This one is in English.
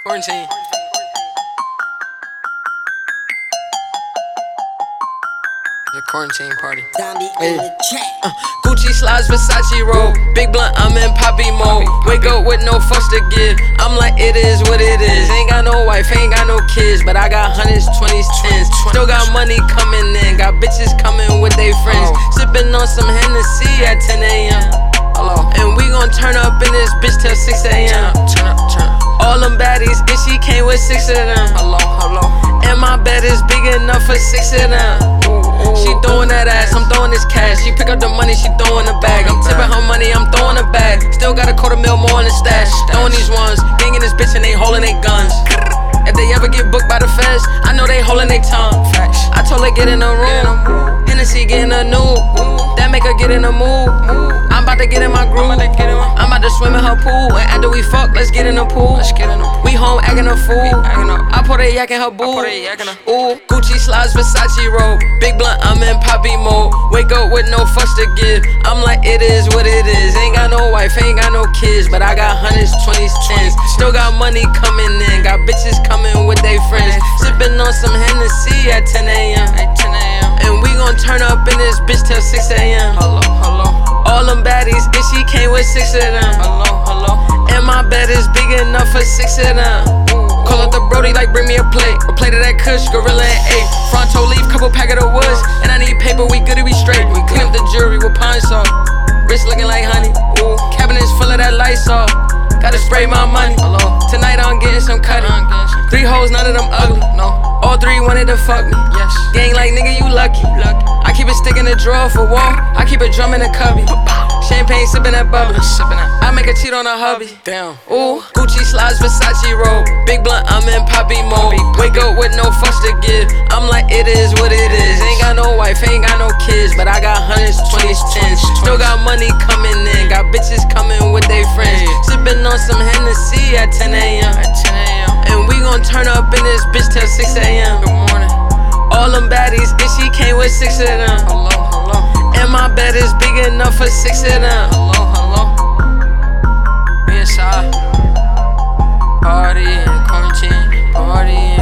Quarantine. The quarantine party. Hey. Gucci slides, Versace robe. Big blunt, I'm in poppy mode. Wake up with no fucks to give. I'm like, it is what it is. Ain't got no wife, ain't got no kids, but I got hundreds, 20s, 10s. Still got money coming in, got bitches coming with they friends. Sipping on some Hennessy at 10 a.m. And we gon' turn up in this bitch till 6 a.m. All them baddies, and she came with 6 of them. And my bed is big enough for 6 of them. She throwing that ass, I'm throwing this cash. She pick up the money, she throwing the bag. I'm tipping her money, I'm throwing the bag. Still got a $250,000 more in the stash. Throwing these ones, gangin' this bitch and they holding they guns. If they ever get booked by the feds, I know they holding they tongue. I told her get in the room, Hennessy getting a new. That make her get in the mood. I'm about to get in my groove. I'm about to swim in her pool. And after we fuck, let's get in the pool. We home acting a fool. I put a yak in her boo. Ooh, Gucci slides, Versace robe. Big blunt, I'm in poppy mode. Wake up with no fucks to give. I'm like, it is what it is. Ain't got no wife, ain't got no kids, but I got hundreds, 20s, 10s. Still got money coming in, got bitches coming with they friends. Sipping on some Hennessy at 10 a.m. And we gon' turn up in this bitch till 6 a.m. All them baddies, and she came with 6 of them. And my bed is big enough for 6 of them. Call up the Brody like bring me a plate. A plate of that Kush, Gorilla and 8. Fronto leaf, couple packet of woods. And I need paper, we good to be straight. We clean up the jewelry with pine salt. Wrist looking like honey. Cabinets full of that Lysol. Gotta spray my money. Tonight I'm getting some cutty. 3 hoes, none of them ugly. All 3 wanted to fuck me. Gang like nigga, you lucky. I keep it stick in the drawer for war. I keep a drum in the cubby. Champagne sipping that bubbly. I make a cheat on a hubby. Ooh, Gucci slides, Versace robe. Big blunt, I'm in poppy mode. Wake up with no fucks to give. I'm like, it is what it is. Ain't got no wife, ain't got no kids, but I got hundreds, 20s, 10s. Still got money coming in, got bitches coming with they friends. Sipping on some Hennessy at 10 a.m. And we gon' turn up in this bitch till 6 a.m. All them baddies, and she came with 6 of them. And my bed is big enough for 6 of them. We inside, party in quarantine, party